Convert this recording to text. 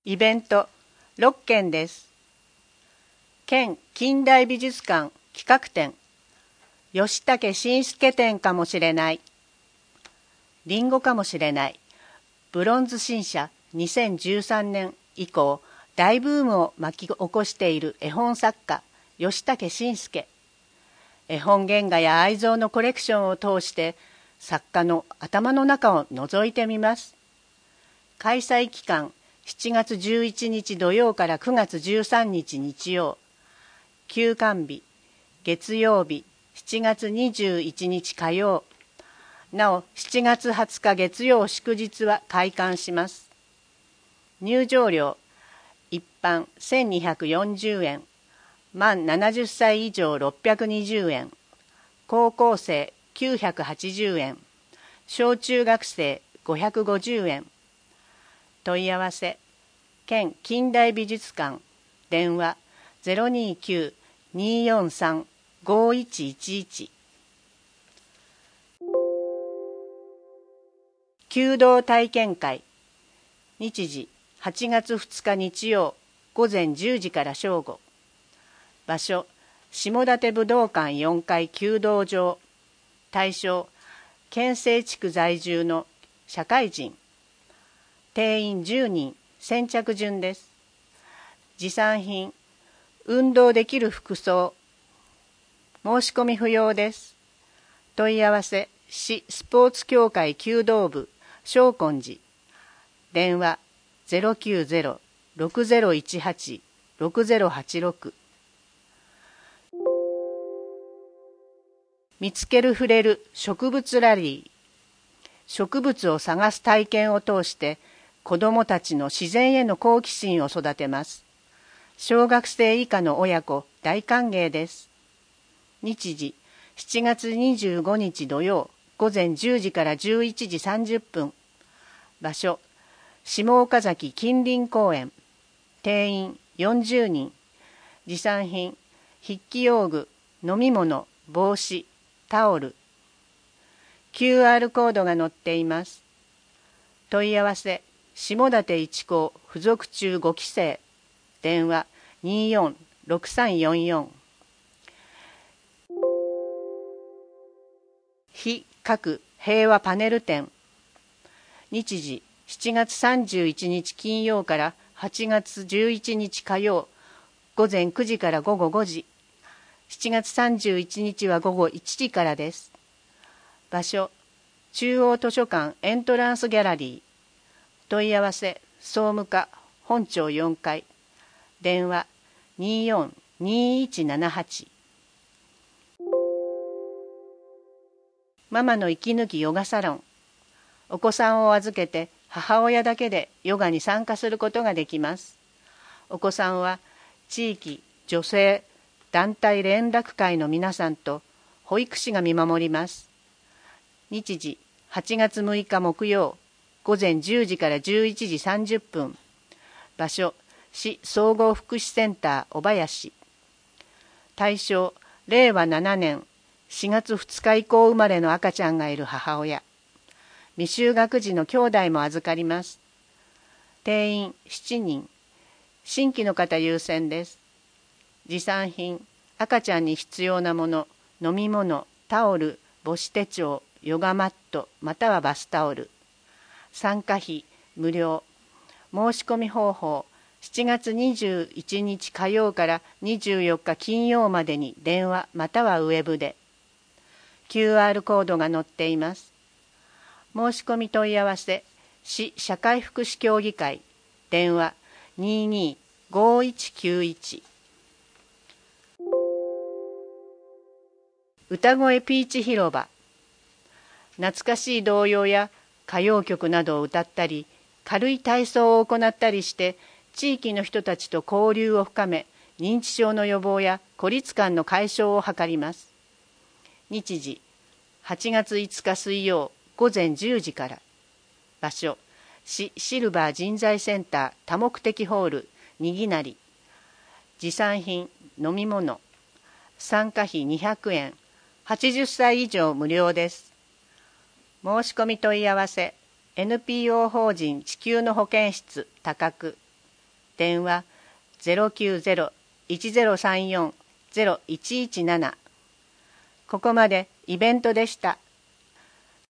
イベント6件です。県近代美術館企画展、吉武慎介展かもしれない、リンゴかもしれない、ブロンズ新社2013年以降大ブームを巻き起こしている絵本作家吉武慎介。絵本原画や愛蔵のコレクションを通して作家の頭の中を覗いてみます。開催期間7月11日土曜から9月13日日曜、休館日月曜日7月21日火曜、なお7月20日月曜祝日は開館します。入場料一般1240円、満70歳以上620円、高校生980円、小中学生550円。問い合わせ県近代美術館、電話029-243-5111。弓道体験会、日時8月2日日曜午前10時から正午、場所下館武道館4階弓道場、対象県西地区在住の社会人、定員10人、先着順です。持参品、運動できる服装、申し込み不要です。問い合わせ市スポーツ協会弓道部正根寺、電話090-6018-6086。見つける触れる植物ラリー、植物を探す体験を通して子どもたちの自然への好奇心を育てます。小学生以下の親子大歓迎です。日時7月25日土曜午前10時から11時30分。場所下岡崎近隣公園。定員40人。持参品筆記用具、飲み物、帽子、タオル。QR コードが載っています。問い合わせ下館一高附属中5期生、電話246344。非核平和パネル展、日時7月31日金曜から8月11日火曜、午前9時から午後5時、7月31日は午後1時からです。場所中央図書館エントランスギャラリー。問い合わせ総務課本庁4階、電話242178。ママの息抜きヨガサロン。お子さんを預けて母親だけでヨガに参加することができます。お子さんは地域女性団体連絡会の皆さんと保育士が見守ります。日時8月6日木曜午前10時から11時30分。場所市総合福祉センター小林。対象令和7年4月2日以降生まれの赤ちゃんがいる母親。未就学児の兄弟も預かります。定員7人。新規の方優先です。持参品赤ちゃんに必要なもの、飲み物、タオル、母子手帳、ヨガマットまたはバスタオル。参加費無料。申し込み方法7月21日火曜から24日金曜までに電話またはウェブで。QR コードが載っています。申し込み問い合わせ市社会福祉協議会、電話225191。歌声ピーチ広場。懐かしい童謡や歌謡曲などを歌ったり、軽い体操を行ったりして地域の人たちと交流を深め、認知症の予防や孤立感の解消を図ります。日時8月5日水曜午前10時から。場所市シルバー人材センター多目的ホールにぎなり。持参品飲み物。参加費200円。80歳以上無料です。申し込み問い合わせ NPO 法人地球の保健室多角。 電話090-1034-0117。ここまでイベントでした。